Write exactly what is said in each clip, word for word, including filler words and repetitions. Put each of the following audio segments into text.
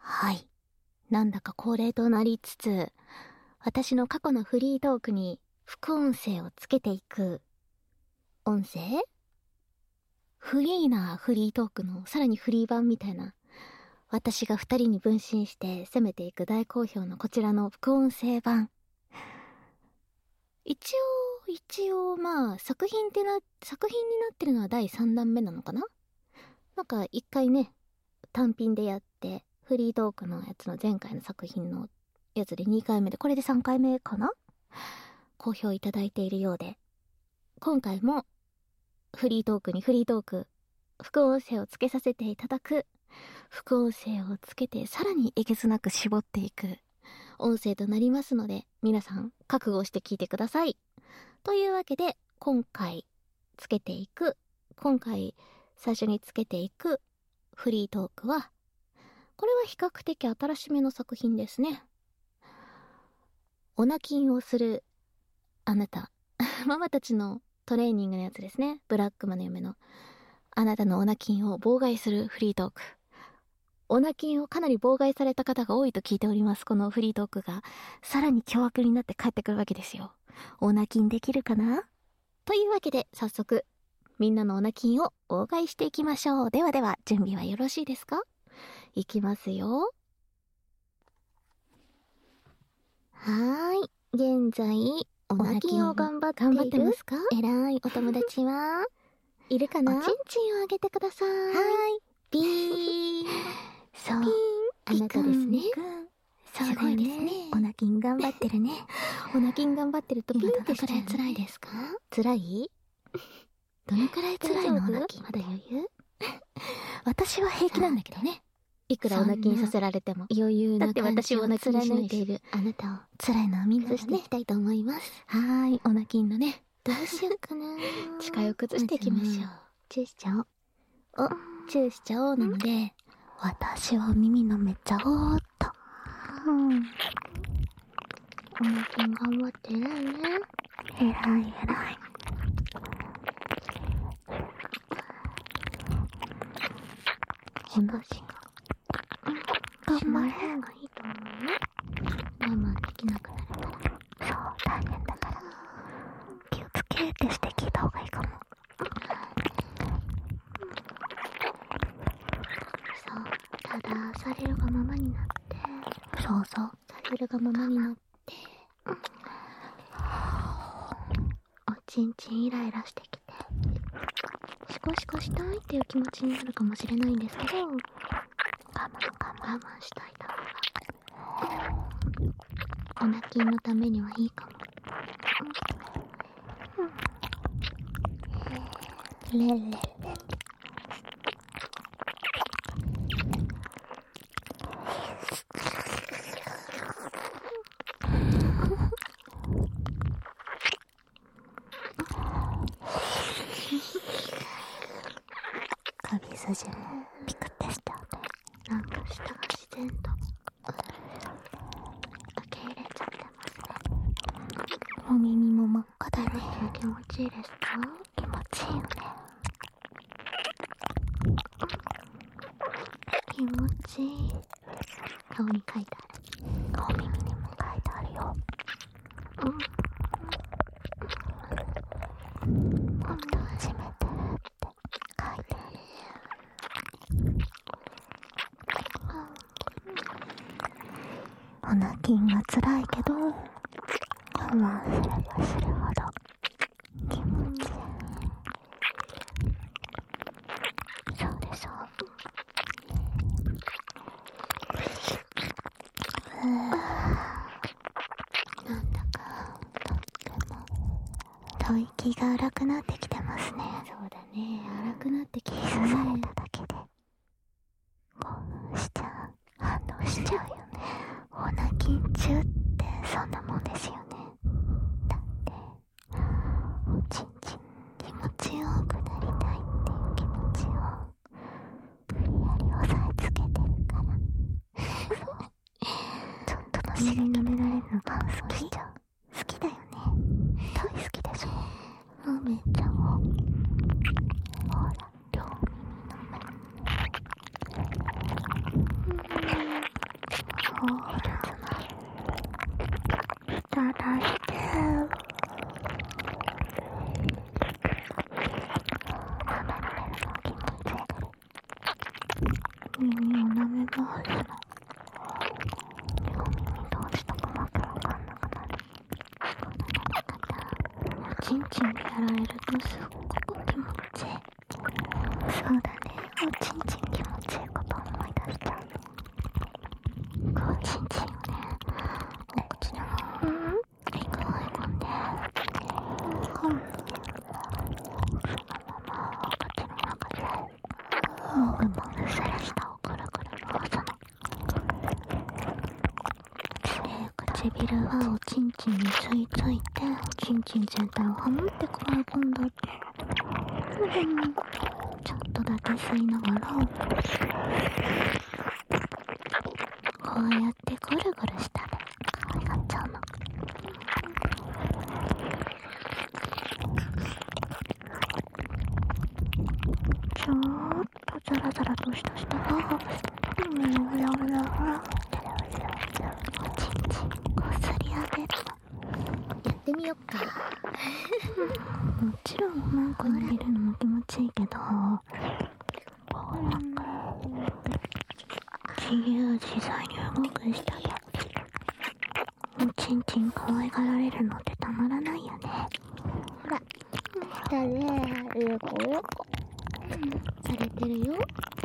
はい。なんだか恒例となりつつ、私の過去のフリートークに副音声をつけていく。音声？フリーなフリートークのさらにフリー版みたいな。私が二人に分身して攻めていく大好評のこちらの副音声版。一応、一応、まあ、作品ってな、作品になってるのはだいさんだんめなのかな？なんか一回ね、単品でやって、フリートークのやつの前回の作品のやつでにかいめで、これでさんかいめかな？好評いただいているようで、今回もフリートークにフリートーク、副音声をつけさせていただく、副音声をつけてさらにえげつなく絞っていく音声となりますので、皆さん覚悟して聞いてください。というわけで、今回つけていく、今回最初につけていくフリートークは、これは比較的新しめの作品ですね。オナキンをするあなた。ママたちのトレーニングのやつですね。ブラックマの嫁の。あなたのオナキンを妨害するフリートーク。オナキンをかなり妨害された方が多いと聞いております。このフリートークがさらに凶悪になって帰ってくるわけですよ。オナキンできるかな？というわけで早速みんなのオナキンを妨害していきましょう。ではでは準備はよろしいですか？いきますよ。はーい。現在オナキンを頑張っている。頑張ってますか？偉いお友達はいるかな？おちんちんをあげてください。はーい。ピーン。そう。あなたですね。そうだよね。オナキン頑張ってるね。オナキン頑張ってるとピンってしたら辛いですか？辛い？どのくらい辛いの？オナキン。まだ余裕？私は平気なんだけどね。いくらオナキンさせられても。余裕な感じを貫いているあなたを辛いのをみんなでしていきたいと思います。はーい。オナキンのね。どうしようかな。力を崩していきましょう。チューしちゃおう。お、チューしちゃおうなので、私は耳舐めちゃおうっと。うん。オナキン頑張ってるね。えらいえらい。しかし、頑張れるがいいと思うね。我慢できなくなるから。そう、大変だから。気をつけってして聞いた方がいいかも。そう、ただ、されるがままになって。そうそう、されるがままになって。おちんちんイライラしてきて。シコシコしたいっていう気持ちになるかもしれないんですけど、我慢我慢我慢したいだろう。オナキンのためにはいいかも。うん、レレレ。首筋もピクってしちゃうね。なんか舌が自然と受け入れちゃってますね。お耳も真っ赤だね。気持ちいいですか？気持ちいいよね。気持ちいい。顔に書いてある。お耳にも書いてあるよ。うん。本当初めてって書いてある。オナキンは辛いけど、我慢すればするほど気持ちいい。そうでしょう。なんだかとっても吐息が荒くなってきてますね。そうだね、荒くなってきてね。キスされただけで興奮しちゃう、反応しちゃうよね。オナキン中ってそんなもんですよね。だっておちんちん気持ちよくなりたいっていう気持ちを無理やり押さえつけてるからちょっとの刺激舐められるのが好きじゃん。好きだよね。大好きでしょ。舐めちゃおう。ほら、両耳舐め。 チンチンでやられるとすっごく気持ちいい。そうだね、おちんちん気持ちいいこと思い出しちゃう。こうチンチンをね、お口の方に追い込んで、うん、そのままお口の中でもぐもぐする舌をくるくる回すの。で、唇はおちんちんについついて、おちんちん全体をハモってくわえ込んだって、うん、ちょっとだけ吸いながらこうやってぐるぐるしたで可愛がっちゃうの。ちょーっとザラザラとした舌がうやうやうやうやおちんちんこすり上げるの。やってみよっか。もちろんマンコに入れるのも気持ちいいけど、自由自在に動くしたり、おちんちん可愛がられるのってたまらないよね。ほら、下でよこよこ、うん、されてるよ。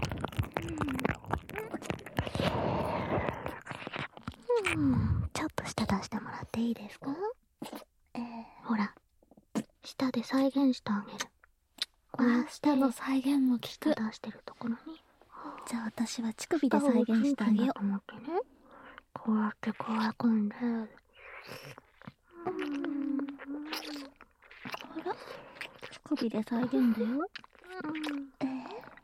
うん、うん、ちょっと舌出してもらっていいですか？えー、ほら、舌で再現してあげる。こうやって舌の再現も効く。 舌出してるところに、 じゃあ私は乳首で再現してあげよう。 こうやってこうやってんで、うん、 ほら、乳首で再現だよ。うん、えー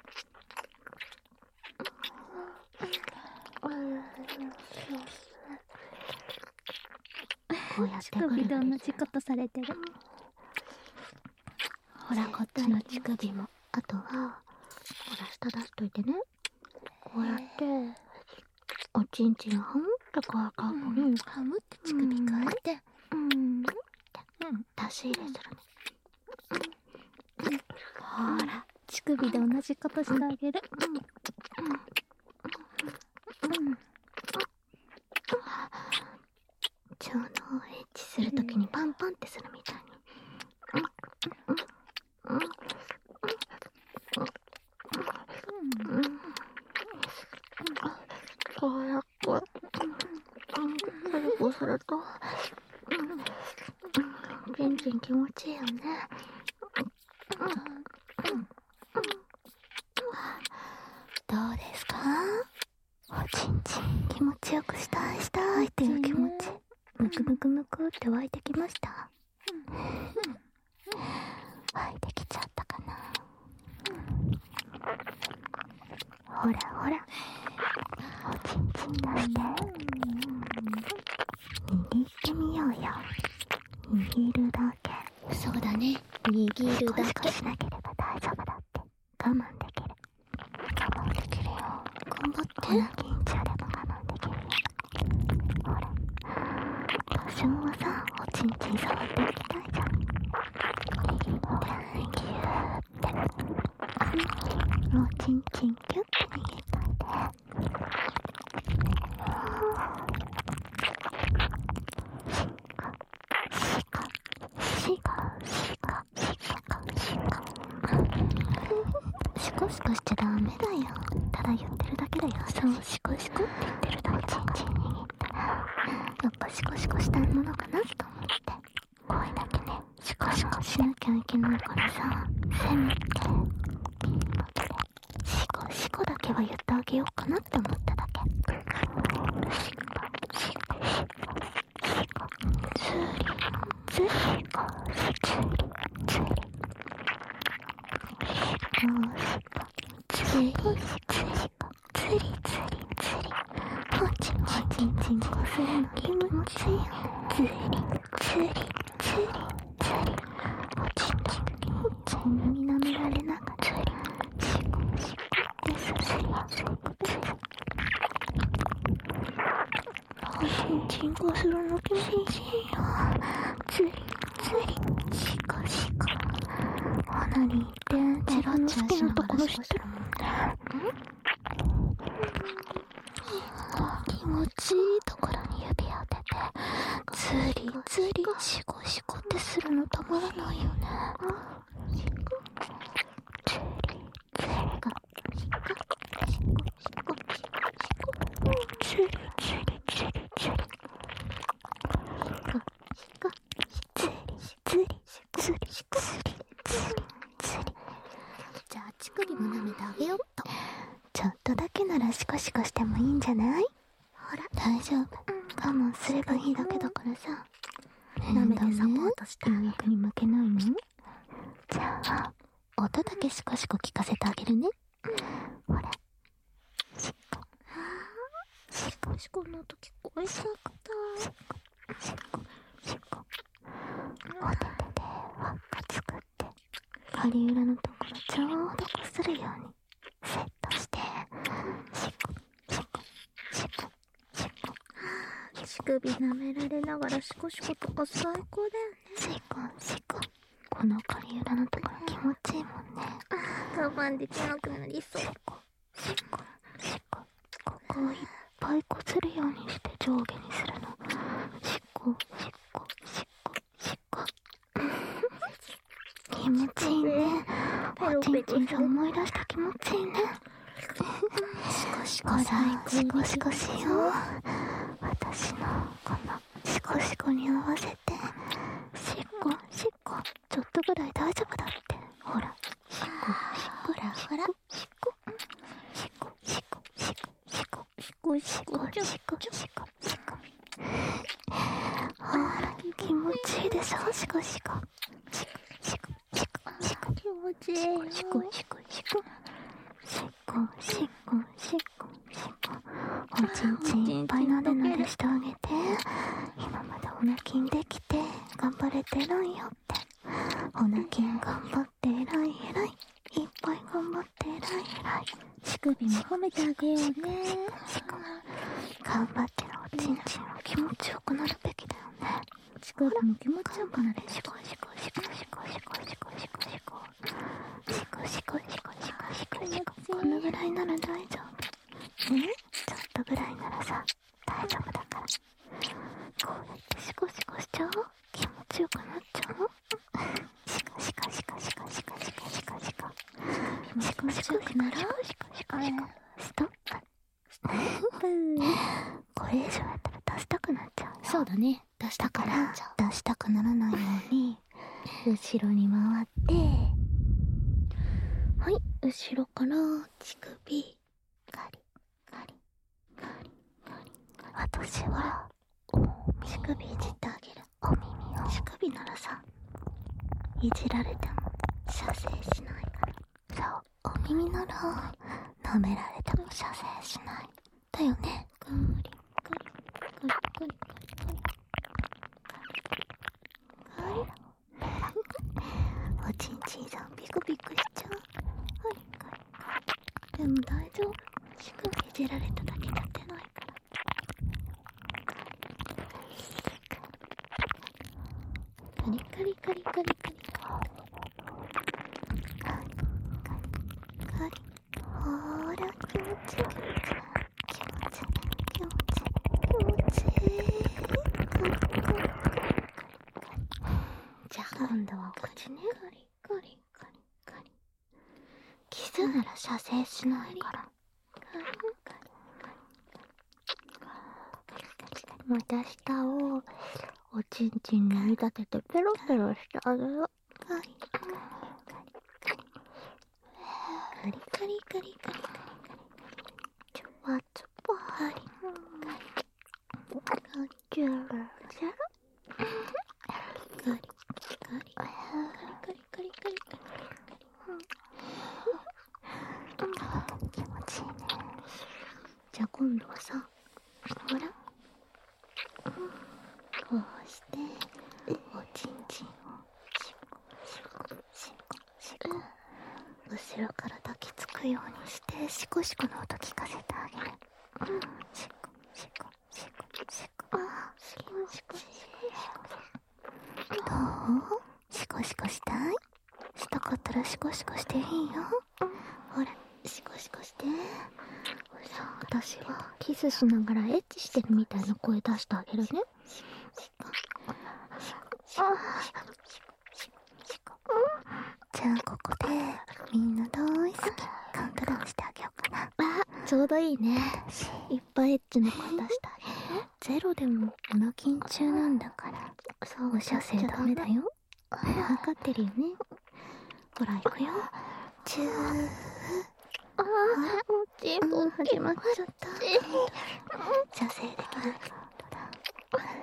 こうやって乳首で同じことされてる。 ほら、こっちの乳首も。あとは、ほら、舌出しといてね。こうやって、おちんちんハムってこうやって、うん、 ハムって乳首変えて、 うん、うん、出し入れするね。 うん、ほら、乳首で同じことしてあげる。うん、うん、うん。 ちょうどエッチするときにパンパンってするみたいに。こうやって、こうすると、全然気持ちいいよね。どうですか？おちんちん気持ちよくしたいしたいっていう気持ち、むくむくむくって湧いてきました？湧いてきちゃったかな？ほらほら、おちんちん出して握ってみようよ。握るだけ。そうだね、握るだけ。少しかしなければ大丈夫だって。我慢できる。我慢できるよ。頑張って。こんな緊張でも我慢できるよ。ほら、私もさ、おちんちん触ってみたいじゃん。握ってギューって、おちんちんキュッて握っといて。シコシコしちゃダメだよ。ただ言ってるだけだよ。そう、シコシコって言ってるだけ。チンチン握ったらやっぱシコシコしたいものかなと思って、これだけね、シコシコしなきゃいけないからさ、せめてピンの手でシコシコだけは言ってあげようかなって思っただけ。シコシコシコシコツリツリコツリツリシコシコツリツリコツリツリツリ、おちんちんちんこするの気持ちいいよ。ツリツリツリツリ、おちんちんおちんに舐められながらツリシコシコってすすりツリツリ。 進行するの気持ちいいよ。つりつりしこしこ。鼻に行って自分の好きなところ知ってるもんね。気持ちいいところに指当ててつりつりしこしこってするのたまらないよね。しこつりつりしこしこしこしこつりつりつりつりしこしこつりつりつりしこつりつりつり。じゃあ乳首も舐めてあげよっと。ちょっとだけならシコシコしてもいいんじゃない？ほら大丈夫、我慢すればいいだけだからさ。舐めてサポートして誘惑に負けないの？じゃあ音だけシコシコ聞かせてあげるね。ほらシコシコシコの音聞こえそうかった。シコシコシコ。お手手で輪っか作って針裏のところちょうどこするようにセットしてシコシコシコシコ。乳首舐められながらシコシコとか最高だよね。シコシコ。この針裏のところ気持ちいいもんね。我慢できなくなりそう。シコシコシコ。ここをいっぱいこするようにして上下にするの。シコシコシコシコ。気持ちいいね。おちんちんさ思い出した気持ちいいね。シコシコさシコシコしよう。私のこのシコシコに合わせてシコシコ。ちょっとぐらい大丈夫だって。ほらシコシコラほらシコシコシコシコシコシコシコシコシコシコ。ほら気持ちいいでしょ。シコシコシコシコシコシコ。気持ちいいよ。シコシコシコシコシコシコシコ。おちんちんいっぱいなでなでしてあげて。今までオナキンできて頑張れてるんよって。オナキン頑張って偉い偉い。いっぱい頑張って偉い偉い。乳首も褒めてあげようね。シコ頑張ってるおちんちんは気持ちよくなるべきだよね。乳首も気持ちよくなる。シコシコシコシコシコシコシコシコシコシコシコシコシコシコ。このぐらいなら大丈夫ね。ちょっとぐらいならさ大丈夫だから。こうやってシコシコしちゃおう。気持ちよくなっちゃおう。シコシコシコシコシコシコシコシコシコシコシコシコシコシコシコストップ。これ以上やったら出したくなっちゃうよ。そうだね。出したから出したくならないように後ろに回って、はい後ろから乳首カリカリカリカリ。私は乳首いじってあげる。お耳を。乳首ならさいじられても射精しないから。そうお耳なら舐められても射精しないだよね。カリカリカリカリカリカリカリカリ。おちんちんさんピクピクしちゃう。カリカリカリ。でも大丈夫。乳首いじられただけじゃ出ないから。カリカリカリカリカリカリカリカリ。ほーら気持ちいい気持ちいい気持ちいい気持ちいい。カリカリカリカリ。じゃあ今度はこっちね。カリカリカリカリ。キスなら射精しないから。カリカリカリ。また下をおちんちんに見立ててペロペロしてあげる。カリカリカリカリカリカリカリカリカリカリカリチュパチュパカリカリカリチュルチュルカリカリカリカリカリカリカリカリ気持ちいいね。じゃあ今度はさほらこうしておちんちんをシコシコシコシコ後ろから抱きつくようにしてシコシコの音聞かせてあげる。シコシコシコシコシシコしていいよ。ほら、シコシコして。私はキスしながらエッチしてるみたいな声出してあげるね。じゃあここでみんな大好きカウントダウンしてあげようかな。 あ、ちょうどいいね。いっぱいエッチの声出してあげる。 ゼロでもオナキン中なんだから。そう、お射精ダメだよ。分かってるよね。ほら行くよ。チュー。 ああ、もう全部始まっちゃった。射精できない。これ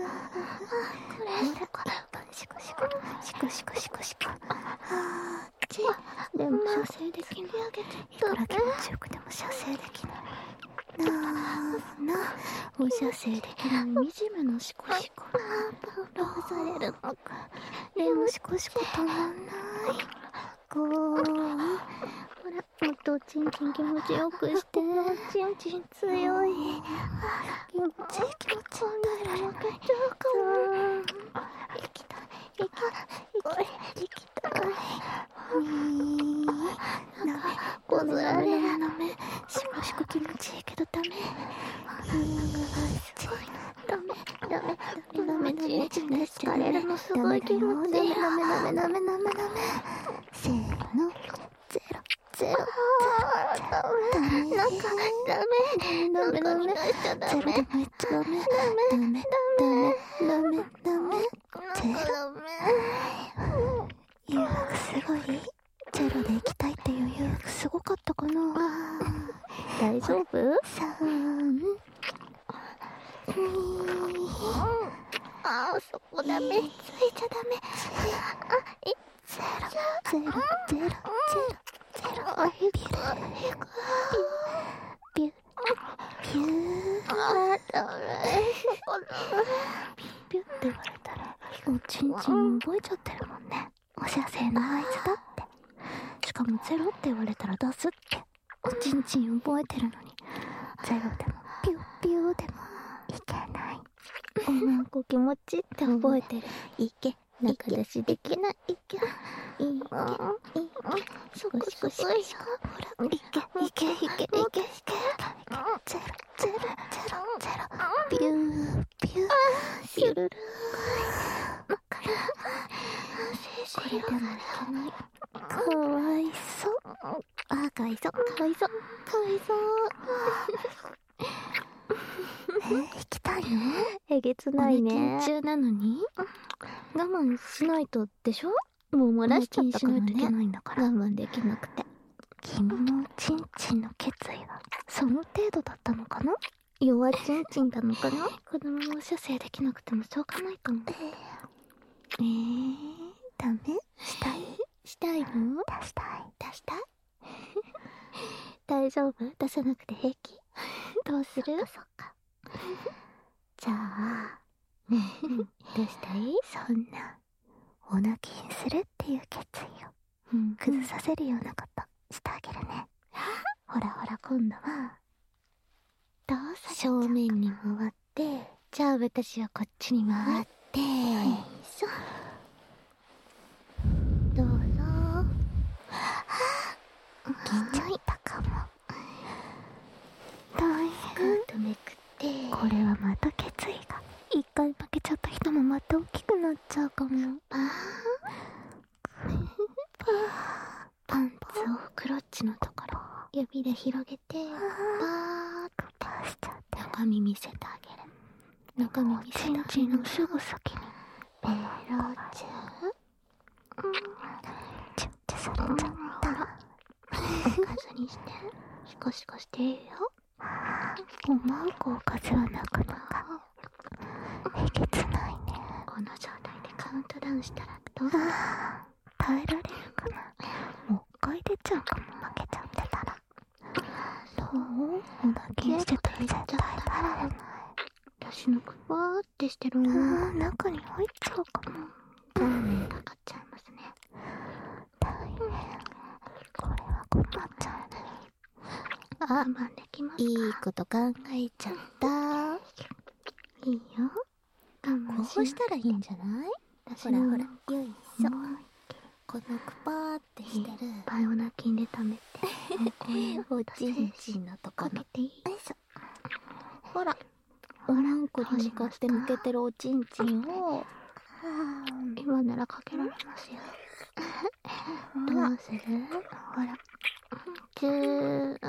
これシコシコシコシコシコシコ。あーちでも射精できない。いくら気持ちよくても射精できない。なあなあ、お射精できない惨めのシコシコ。どうされるのか。でもシコシコ止まんない。こうほら、もっとチンチン気持ちよくして。チンチン強い。気持ちいい気持ちいいんだよ。生きたい生きたい生きたい。なめこずられなめシコシコ気持ちいいけどダメ。ダメダメダメダメダメ疲れるのすごい気持ちいい。ダメダメダメダメダメダメ。せーのゼロゼロダメなんかダメダメダメゼロでめっちゃダメダメダメダメダメゼロ誘惑すごい。ゼロで行きたいっていう誘惑すごかったかな。大丈夫？さんあーそこダメついちゃダメ。あいゼロゼロゼロゼロゼロビュービュービューあダメビューって言われたらおちんちん覚えちゃってるもんね。お射精の合図だって。しかもゼロって言われたら出すって。おちんちん覚えてるのにゼロでもピューピューでもいけない。おまんこ気持ちって覚えてる。いけ中出しできない。いけいけいけそこそこそこほらいけいけいけいけいけゼロゼロゼロゼロビュービュービュルルこれでもいけない。かわいそう。あかわいそうかわいそうかわいそうえ行きたいの？えげつないね。おねきん中なのに我慢しないとでしょ。もう漏らしちゃったからね。我慢しないといけないんだから。我慢できなくて。君のチンチンの決意はその程度だったのかな。弱チンチンなのかな。子供も射精できなくてもしょうがないかも。えー、ダメ？したい？したいの？出したい。出したい？大丈夫？出さなくて平気？どうする？そっかそっか。じゃあ、ねえ、どうしたい？そんな、オナキンするっていう決意を、うん、崩させるようなことしてあげるね。ほらほら、今度は、どうさ正面に回って、じゃあ私はこっちに回って、よいしょ。どうぞ。緊張いったかも。大好き。めくって、これはまた決意が。一回負けちゃった人もまた大きくなっちゃうかも。パーパンツをクロッチのところ指で広げてパーッとパーしちゃって中身見せてあげる。中身見せてあげる。チンチンのすぐ先にベロチューチュッチュされちゃったらおかずにしてシコシコしていいよ。おまんこおかずはなかなかえげつないね。この状態でカウントダウンしたらどうだ？耐えられるかな。もう一回出ちゃうかも。負けちゃってたらどう？おなきんしてたら絶対耐えられない。私のくばーってしてるの中に入っちゃうかも。ダメかかっちゃいますね。大変。これは困っちゃうね。我慢できますか？いいこと考えちゃった。いいよ。我慢しこうしたらいいんじゃない？ほらほら。よいしょ。 このクパーってしてる。 いっぱいおなきんで食べて。 おちんちんのところ。 かけていい？ よいしょ。ほら。おまんこに向かって向けてるおちんちんを。 今ならかけられますよ。どうする？ほら。チュー。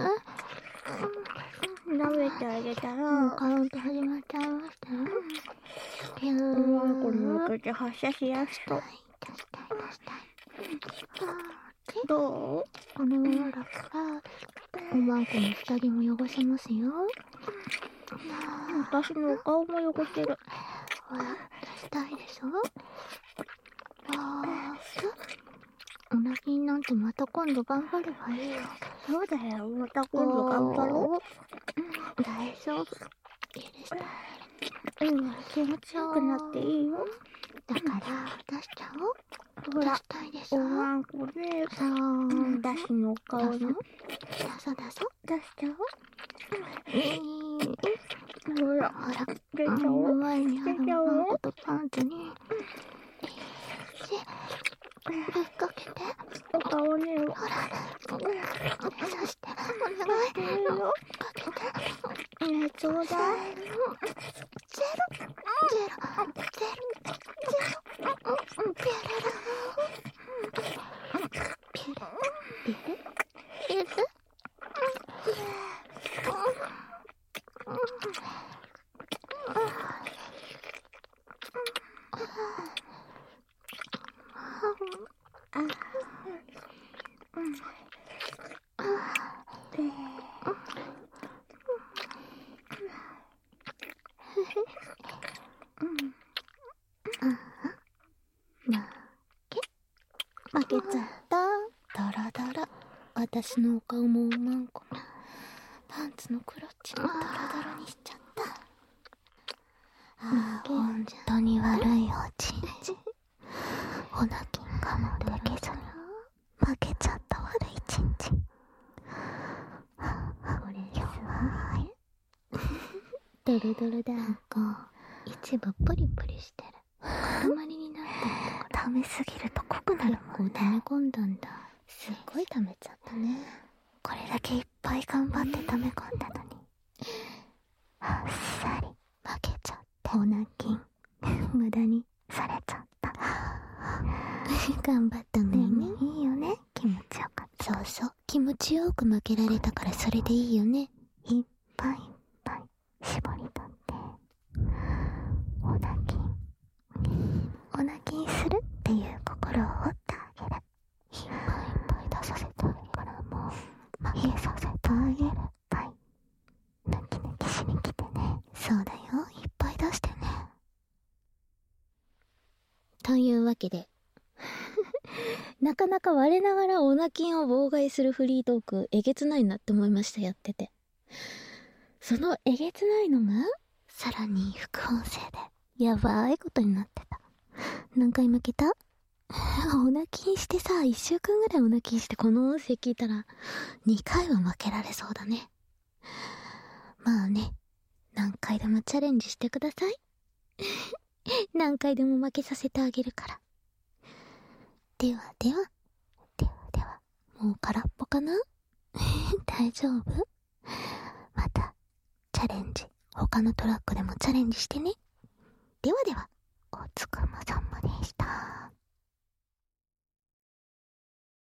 舐めてあげたら。 もうカウント始まっちゃいましたよ。ピュー。 おまんこに向けて発射しやすと。 出したい出したい。 どう？ このままだったらおまんこの下着も汚せますよ。 私のお顔も汚れてる。 ほら、出したいでしょ。わーっと。おなきんなんてまた今度頑張ればいいよ。 そうだよ、また今度頑張ろう。大丈夫。許してあう。今気持ちよくなっていいよ。 げる。だから出しちゃおう。 ほら出したいでしょ。 おまんこで、 そう。 だしの顔に出そう出そう。 出しちゃえー、 おう。ほら、 ほら、 出ちゃおう。 前にある出ちゃおうおまんことパンツに、ぶっかけて。 お顔に。 ほら、そして、お願い。 いいよ。 かけて。 ねえ、ちょうだい。 ゼロ、ゼロ、ゼロ、ゼロ、ゼロ、ピュレラ。ピュレ、ピュレ、ピュレ。 負けちゃった。ドロドロ。私のお顔もおまんこもパンツのクロッチもドロドロにしちゃった。ああ、 本当に悪いおちんちん。おなきん我慢できずに負けちゃった悪いちんちん。 これすごいね。ドロドロだ。 なんか一部プリプリしてる。塊になってるところ。溜めすぎると濃くなるもんね。 溜め込んだんだ。すっごい溜めちゃったね。 これだけいっぱい頑張って溜め込んだのにあっさり負けちゃっておなきん無駄にされちゃった。 頑張ったのにね。 いいよね、気持ちよかった。 そうそう、気持ちよく負けられたからそれでいいよね。 いっぱいいっぱい絞り取っておなきんおなきんするっていう心を折ってあげる。いっぱいいっぱい出させてあげるからもう負けさせてあげる。いっぱい抜き抜きしに来てね。 そうだよ、 いっぱい出してね。 というわけでなかなか我ながらオナキンを妨害するフリートークえげつないなって思いました、やってて。そのえげつないのがさらに副音声でやばいことになってた。何回負けた？オナキンしてさ、いっしゅうかんぐらいオナキンしてこの音声聞いたらにかいは負けられそうだね。まあね、何回でもチャレンジしてください。何回でも負けさせてあげるから。ではでは、 ではでは、 もう空っぽかな？大丈夫？ またチャレンジ、他のトラックでもチャレンジしてね。 ではでは。